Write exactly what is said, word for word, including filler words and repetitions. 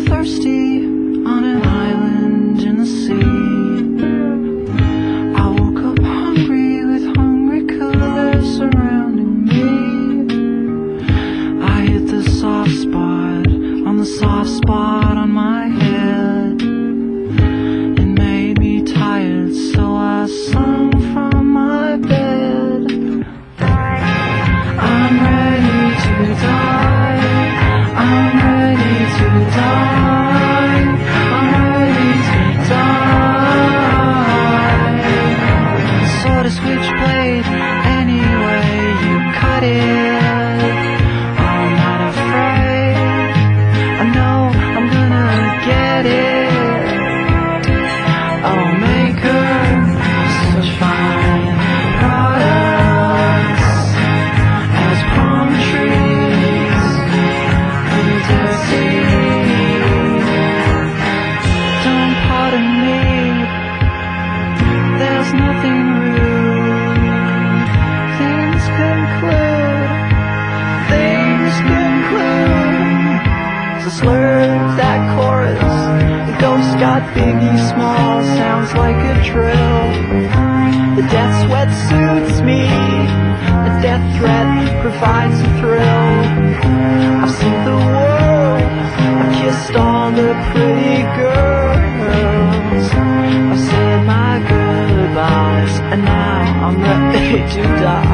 thirsty on an island in the sea. I woke up hungry with hungry colors surrounding me. I hit the soft spot on the soft spot on my head. It made me tired, so I sung from my bed. I'm ready to die. I'm ready to die. I'm ready to die. Sword a switchblade, any way you cut it. I'm not afraid. I know I'm gonna get it. I'll make her such fine products as palm trees in the Dead Sea. Don't pardon me, there's nothing rude. Things conclude, things conclude. So slur that chorus, the ghost got Biggie Small, sounds like a drill. The death sweat suits me, the death threat provides a thrill. I've seen the world, I've kissed all the pretty girls. I've said my goodbyes, and now I'm ready to die.